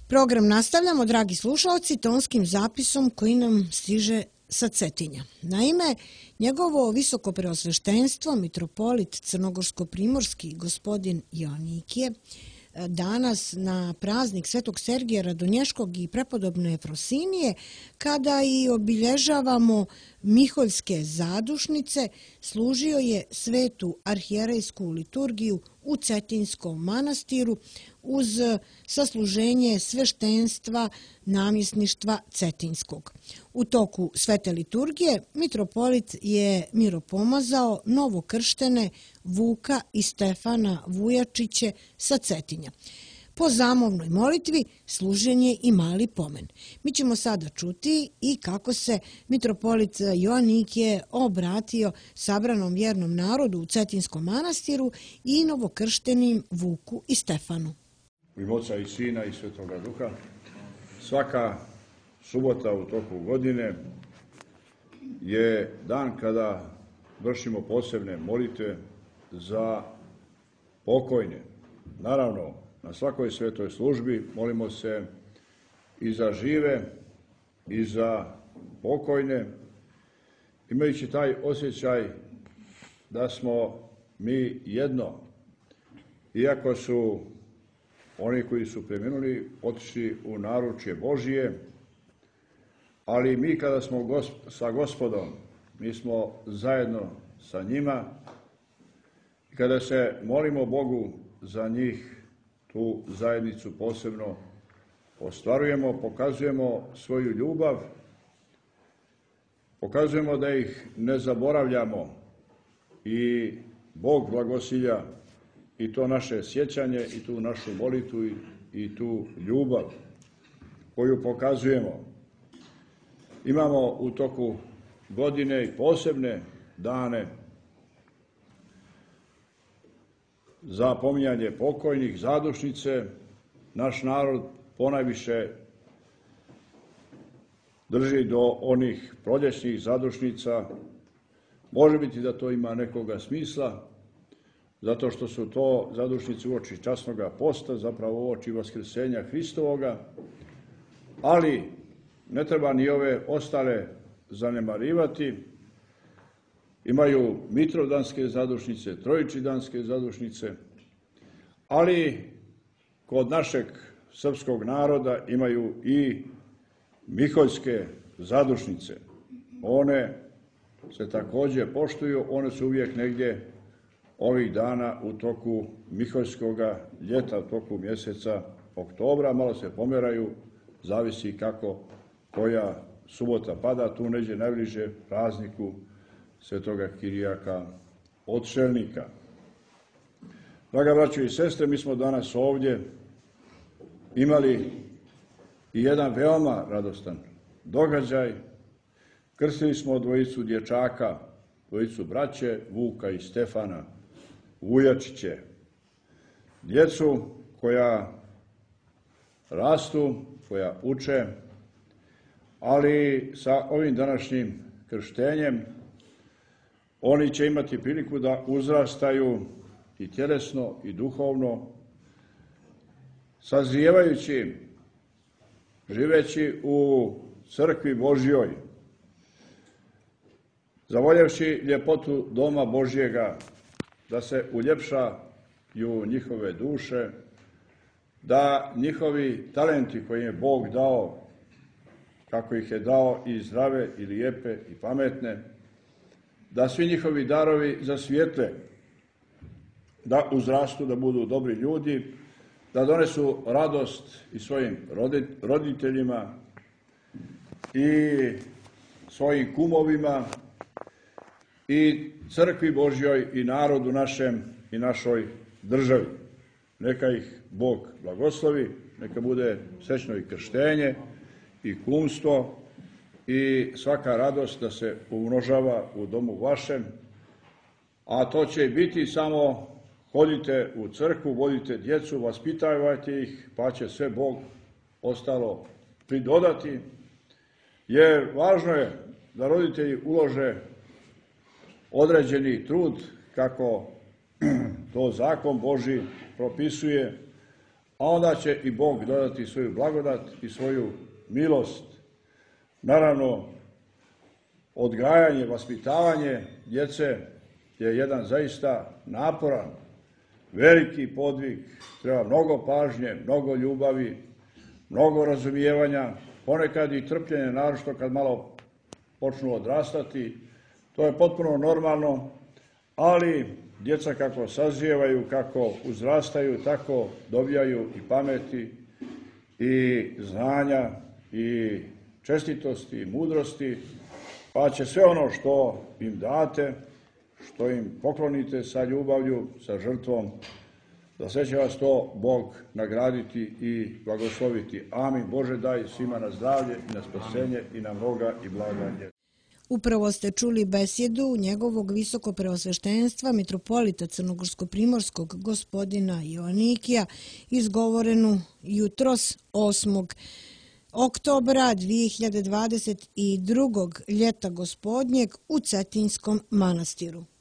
Program nastavljamo, dragi slušalci, tonskim zapisom koji nam stiže sa Cetinja. Naime, njegovo visokopreosveštenstvo, mitropolit crnogorsko-primorski gospodin Joanikije, danas na praznik Svetog Sergija Radonješkog i prepodobne Efrosinije, kada i obilježavamo Miholjske zadušnice, služio je svetu arhijerejsku liturgiju u Cetinjskom manastiru uz sasluženje sveštenstva namjesništva Cetinjskog. U toku svete liturgije mitropolit je miropomazao novokrštene Vuka i Stefana Vujačiće sa Cetinja. Po zamovnoj molitvi služen je i mali pomen. Mi ćemo sada čuti i kako se mitropolit Joanikije obratio sabranom vjernom narodu u Cetinjskom manastiru i novokrštenim Vuku i Stefanu. U ime Oca i Sina i Svetoga Duha, svaka subota u toku godine je dan kada vršimo posebne molitve za pokojne. Naravno, na svakoj svetoj službi molimo se i za žive i za pokojne, imajući taj osjećaj da smo mi jedno, iako su oni koji su preminuli otišli u naručje Božije, ali mi kada smo sa Gospodom, mi smo zajedno sa njima i kada se molimo Bogu za njih, tu zajednicu posebno ostvarujemo, pokazujemo svoju ljubav, pokazujemo da ih ne zaboravljamo i Bog blagosilja i to naše sjećanje i tu našu molitvu i tu ljubav koju pokazujemo. Imamo u toku godine i posebne dane za pominjanje pokojnih, zadušnice. Naš narod ponajviše drži do onih proljećnih zadušnica. Može biti da to ima nekoga smisla, zato što su to zadušnice uoči časnoga posta, zapravo uoči vaskrsenja Hristovoga, ali ne treba ni ove ostale zanemarivati. Imaju mitrovdanske zadušnice, trojičidanske zadušnice, ali kod našeg srpskog naroda imaju i miholjske zadušnice. One se također poštuju, one su uvijek negdje ovih dana u toku miholjskoga ljeta, u toku mjeseca oktobra, malo se pomjeraju, zavisi kako koja subota pada, tu neđe najbliže prazniku Svetoga Kirijaka Odšelnika. Draga braćo i sestre, mi smo danas ovdje imali i jedan veoma radostan događaj. Krstili smo dvojicu dječaka, dvojicu braće, Vuka i Stefana Vujačiće. Djecu koja rastu, koja uče, ali sa ovim današnjim krštenjem oni će imati priliku da uzrastaju i tjelesno i duhovno, sazrijevajući, živeći u crkvi Božjoj, zavoljevši ljepotu doma Božjega, da se uljepšaju njihove duše, da njihovi talenti koje je Bog dao, kako ih je dao i zdrave i lijepe i pametne, da svi njihovi darovi zasvijetle, da uzrastu, da budu dobri ljudi, da donesu radost i svojim roditeljima i svojim kumovima i crkvi Božjoj i narodu našem i našoj državi. Neka ih Bog blagoslovi, neka bude srećno i krštenje i kumstvo i svaka radost da se umnožava u domu vašem, a to će biti samo hodite u crkvu, vodite djecu, vaspitavajte ih, pa će sve Bog ostalo pridodati, jer važno je da roditelji ulože određeni trud kako to zakon Božji propisuje, a onda će i Bog dodati svoju blagodat i svoju milost. Naravno, odgajanje, vaspitavanje djece je jedan zaista naporan, veliki podvig, treba mnogo pažnje, mnogo ljubavi, mnogo razumijevanja, ponekad i trpljenje, naročito kad malo počnu odrastati. To je potpuno normalno, ali djeca kako sazrijevaju, kako uzrastaju, tako dobijaju i pameti i znanja i čestitosti i mudrosti, pa će sve ono što im date, što im poklonite sa ljubavlju, sa žrtvom, za sve će vas to Bog nagraditi i blagosloviti. Amin. Bože, daj svima na zdravlje i na spasenje i na mnoga i blaga. Upravo ste čuli besjedu njegovog visokopreosveštenstva mitropolita crnogorsko-primorskog gospodina Joanikija, izgovorenu jutros 8. oktobra 2022. ljeta gospodnjeg u Cetinjskom manastiru.